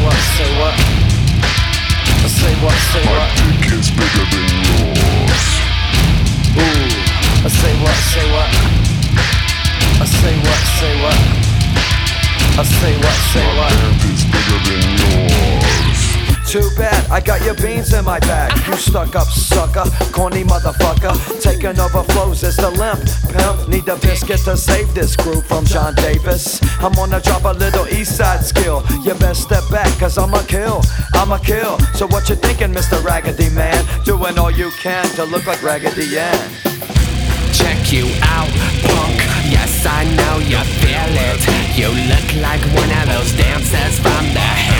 what, say what? Say what, say My what? dick is bigger than yours. Ooh, say what, say what? Say what, say what? Say what, say My what? pimp is bigger than yours. Too bad, I got your beans in my bag. You stuck up sucker, corny motherfucker. Taking over flows is the limp. Pimp, need a biscuit to save this group from John Davis. I'm gonna drop a little east side skill. You best step back, cause I'ma kill. So what you thinking, Mr. Raggedy Man? Doing all you can to look like Raggedy Ann. Check you out, punk. Yes, I know you feel it. You look like one of those dancers from the